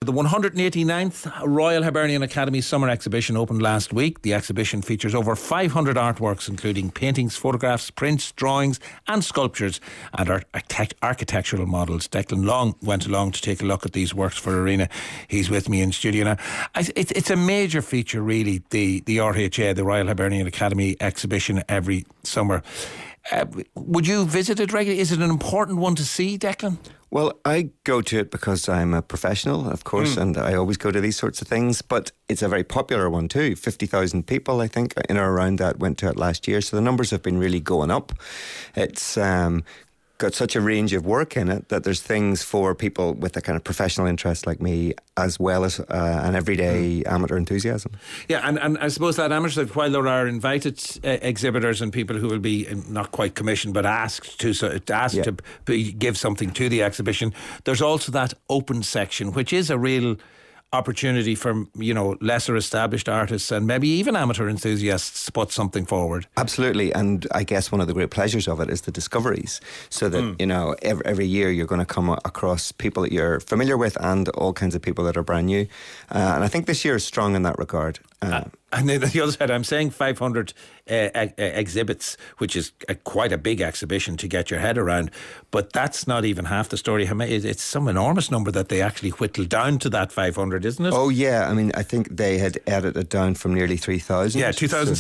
The 189th Royal Hibernian Academy Summer Exhibition opened last week. The exhibition features over 500 artworks, including paintings, photographs, prints, drawings and sculptures, and architectural models. Declan Long went along to take a look at these works for Arena. He's with me in studio now. It's a major feature, really, the RHA, the Royal Hibernian Academy exhibition every summer. Would you visit it regularly? Is it an important one to see, Declan? Well, I go to it because I'm a professional, of course, and I always go to these sorts of things, but it's a very popular one too. 50,000 people, I think, in or around that went to it last year, so the numbers have been really going up. It's got such a range of work in it that there's things for people with a kind of professional interest like me, as well as an everyday amateur enthusiasm. Yeah, and I suppose that amateurs, while there are invited exhibitors and people who will be not quite commissioned but asked to give something to the exhibition, there's also that open section, which is a real opportunity for, lesser established artists and maybe even amateur enthusiasts to put something forward. Absolutely, and I guess one of the great pleasures of it is the discoveries, so that every year you're going to come across people that you're familiar with and all kinds of people that are brand new, and I think this year is strong in that regard. And then the other side, I'm saying 500 exhibits, which is quite a big exhibition to get your head around, but that's not even half the story. It's some enormous number that they actually whittled down to that 500, isn't it? Oh yeah, I mean, I think they had edited down from nearly 3,000. Yeah,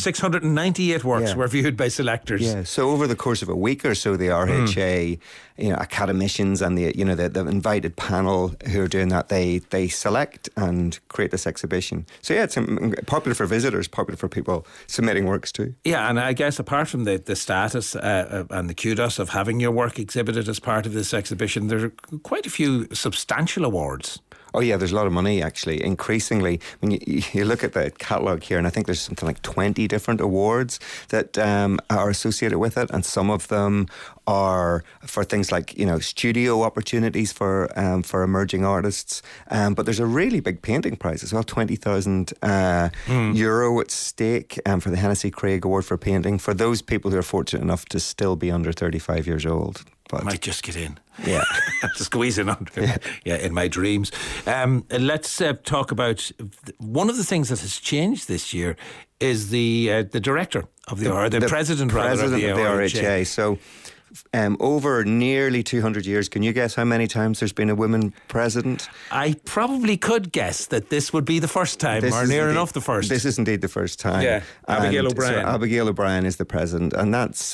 2,698 works were viewed by selectors. Yeah, so over the course of a week or so, the RHA, academicians and the invited panel who are doing that, they select and create this exhibition. So yeah, it's popular for visitors, popular for people submitting works too. Yeah, and I guess apart from the status and the kudos of having your work exhibited as part of this exhibition, there are quite a few substantial awards. Oh yeah, there's a lot of money actually. Increasingly, when you look at the catalogue here, and I think there's something like 20 different awards that are associated with it, and some of them are for things like studio opportunities for emerging artists. But there's a really big painting prize as well, €20,000 at stake for the Hennessy Craig Award for painting for those people who are fortunate enough to still be under 35 years old. But might just get in. Yeah. To squeeze in under. Yeah, in my dreams. Let's talk about one of the things that has changed this year is the director of the president of the RHA. So over nearly 200 years, can you guess how many times there's been a woman president? I probably could guess that this would be the first time, or near enough the first. This is indeed the first time. Yeah, Abigail O'Brien. So Abigail O'Brien is the president, and that's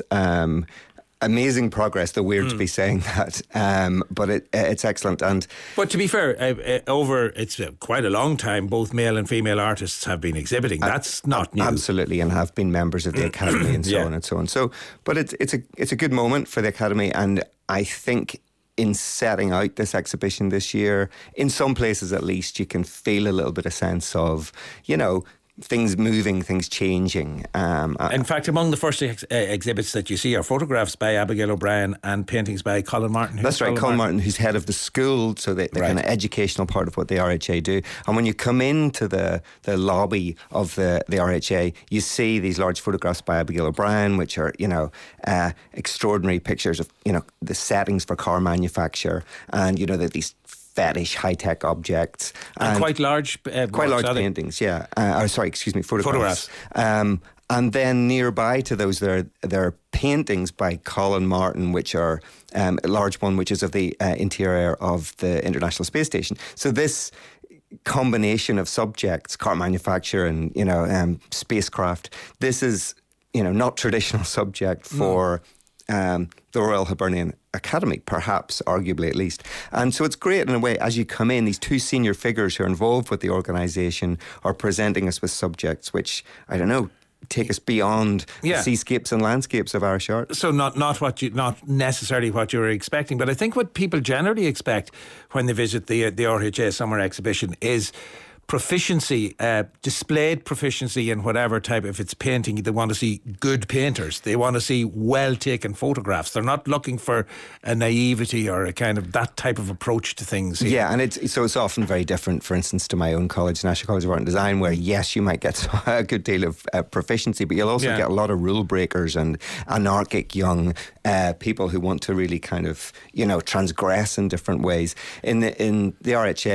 amazing progress, though weird to be saying that, but it's excellent. But to be fair, it's quite a long time both male and female artists have been exhibiting. That's not new. Absolutely, and have been members of the Academy and so on and so on. So, but it's a good moment for the Academy, and I think in setting out this exhibition this year, in some places at least, you can feel a little bit of sense of, things moving, things changing. In fact, among the first exhibits that you see are photographs by Abigail O'Brien and paintings by Colin Martin. That's right, Colin Martin, who's head of the school, so the kind of educational part of what the RHA do. And when you come into the lobby of the RHA, you see these large photographs by Abigail O'Brien, which are, extraordinary pictures of, the settings for car manufacture, and, these fetish high-tech objects. And quite large paintings, photographs. And then nearby to those, there are paintings by Colin Martin, which are a large one, which is of the interior of the International Space Station. So this combination of subjects, car manufacture and, spacecraft, this is, not traditional subject for the Royal Hibernian Academy, perhaps, arguably at least. And so it's great in a way, as you come in, these two senior figures who are involved with the organisation are presenting us with subjects which, take us beyond the seascapes and landscapes of Irish art. So not necessarily what you were expecting, but I think what people generally expect when they visit the RHA Summer Exhibition is proficiency, displayed proficiency in whatever type, if it's painting, they want to see good painters. They want to see well-taken photographs. They're not looking for a naivety or a kind of that type of approach to things. Yeah, and it's often very different, for instance, to my own college, National College of Art and Design, where, yes, you might get a good deal of proficiency, but you'll also get a lot of rule breakers and anarchic young people who want to really kind of, transgress in different ways. In the RHA,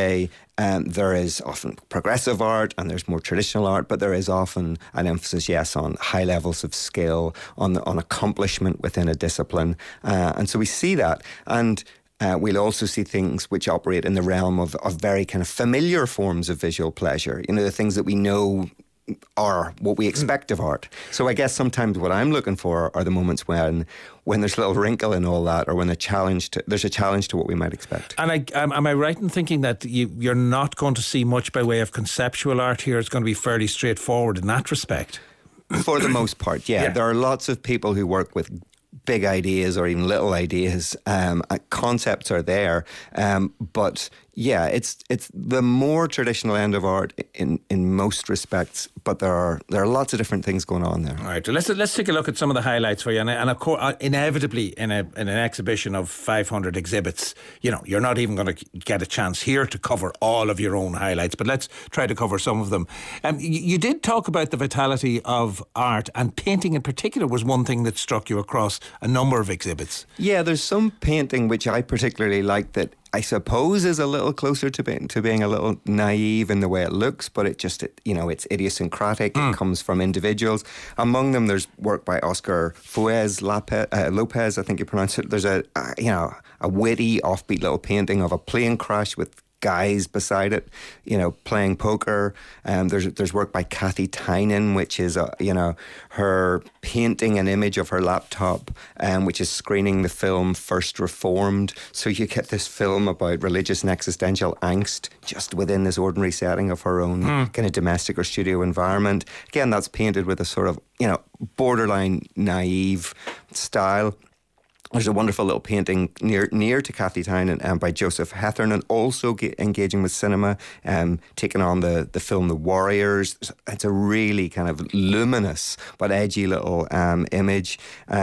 There is often progressive art and there's more traditional art, but there is often an emphasis, yes, on high levels of skill, on accomplishment within a discipline. And so we see that. And we'll also see things which operate in the realm of very kind of familiar forms of visual pleasure, the things that we know are what we expect of art. So I guess sometimes what I'm looking for are the moments when there's a little wrinkle in all that, or when there's a challenge to what we might expect. And am I right in thinking that you're not going to see much by way of conceptual art here? It's going to be fairly straightforward in that respect? For the most part, yeah. There are lots of people who work with big ideas or even little ideas. Concepts are there, but yeah, it's the more traditional end of art in most respects. But there are lots of different things going on there. All right, so let's take a look at some of the highlights for you. And of course, inevitably, in an exhibition of 500 exhibits, you're not even going to get a chance here to cover all of your own highlights. But let's try to cover some of them. You did talk about the vitality of art, and painting in particular was one thing that struck you across a number of exhibits. Yeah, there's some painting which I particularly like that I suppose is a little closer to being a little naive in the way it looks, but it's idiosyncratic. It comes from individuals. Among them, there's work by Oscar Fuez Lopez, I think you pronounce it. There's a witty, offbeat little painting of a plane crash with guys beside it, playing poker. There's work by Kathy Tynan, which is her painting an image of her laptop, which is screening the film First Reformed. So you get this film about religious and existential angst just within this ordinary setting of her own kind of domestic or studio environment. Again, that's painted with a sort of borderline naive style. There's a wonderful little painting near to Kathy Tynan by Joseph Heffernan, also engaging with cinema, taking on the film The Warriors. It's a really kind of luminous but edgy little image.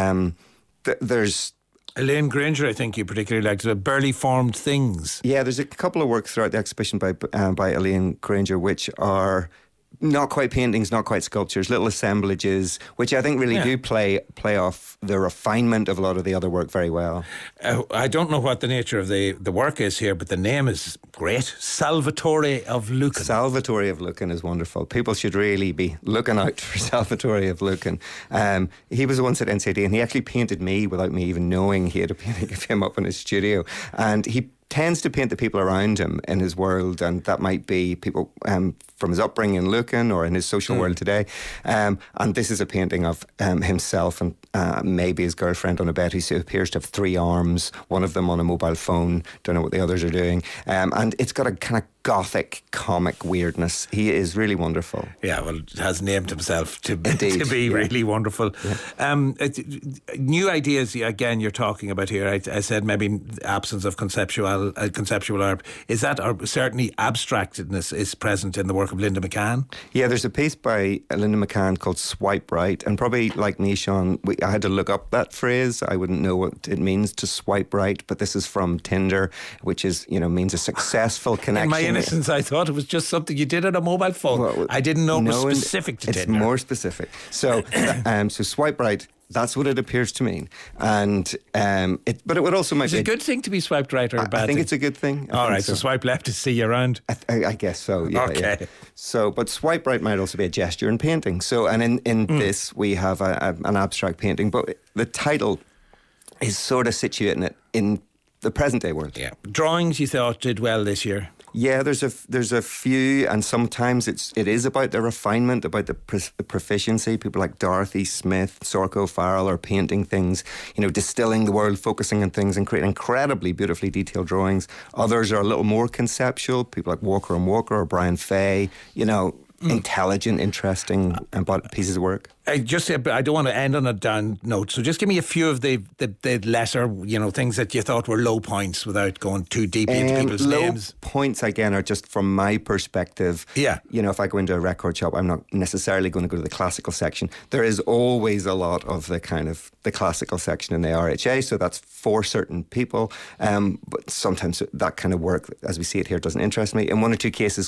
There's Elaine Granger, I think you particularly liked, Barely Formed Things. Yeah, there's a couple of works throughout the exhibition by Elaine Granger which are not quite paintings, not quite sculptures, little assemblages, which I think really do play off the refinement of a lot of the other work very well. I don't know what the nature of the work is here, but the name is great. Salvatore of Lucan. Salvatore of Lucan is wonderful. People should really be looking out for Salvatore of Lucan. He was once at NCAD and he actually painted me without me even knowing he had a painting of him up in his studio. And he tends to paint the people around him in his world, and that might be people from his upbringing in Lucan or in his social world today. And this is a painting of himself and maybe his girlfriend on a bed, who appears to have 3 arms, one of them on a mobile phone, don't know what the others are doing. And it's got a kind of gothic comic weirdness. He is really wonderful. Yeah, well, has named himself to be really wonderful. Yeah. New ideas, again, you're talking about here. I said maybe absence of conceptual art. Is that, or certainly abstractedness is present in the work of Linda McCann? Yeah, there's a piece by Linda McCann called Swipe Right, and probably like me, Sean, I had to look up that phrase. I wouldn't know what it means to swipe right, but this is from Tinder, which is, means a successful connection. In my innocence, I thought it was just something you did on a mobile phone. Well, I didn't know it was specific to Tinder. It's more specific. So, so swipe right, that's what it appears to mean. And but it would also make it a good thing to be swiped right or a bad thing? I think it's a good thing. All right, so swipe left to see you around. I guess so. Yeah, okay. Yeah. So, but swipe right might also be a gesture in painting. So, and in this we have an abstract painting, but the title is sort of situating it in the present day world. Yeah. Drawings you thought did well this year? Yeah, there's a few, and sometimes it is about the refinement, about the proficiency. People like Dorothy Smith, Sorko Farrell are painting things, distilling the world, focusing on things and creating incredibly beautifully detailed drawings. Others are a little more conceptual, people like Walker and Walker or Brian Fay, intelligent, interesting pieces of work. I don't want to end on a down note, so just give me a few of the lesser, things that you thought were low points without going too deep into people's names. Low points, again, are just from my perspective. Yeah. If I go into a record shop, I'm not necessarily going to go to the classical section. There is always a lot of the kind of the classical section in the RHA, so that's for certain people. But sometimes that kind of work, as we see it here, doesn't interest me. In one or two cases,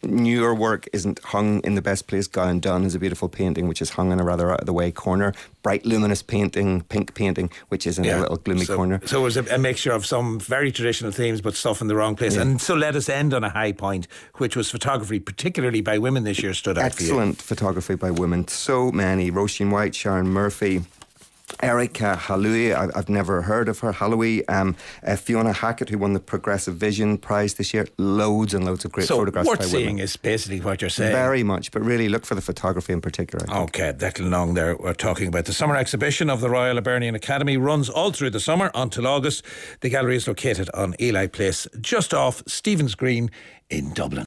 newer work isn't hung in the best place. Gowan Dunn is a beautiful painting which is hung in a rather out of the way corner. Bright luminous painting, pink painting, which is in a little gloomy corner. So it was a mixture of some very traditional themes but stuff in the wrong place. And so let us end on a high point, which was photography, particularly by women this year, stood out for you. Excellent photography by women. So many. Roisin White, Sharon Murphy, Erica Hallui, I've never heard of her. Hallui, Fiona Hackett, who won the Progressive Vision Prize this year. Loads and loads of great photographs by women. So worth seeing is basically what you're saying. Very much, but really look for the photography in particular. OK, Declan Long there. We're talking about the summer exhibition of the Royal Hibernian Academy. Runs all through the summer until August. The gallery is located on Ely Place, just off Stephen's Green in Dublin.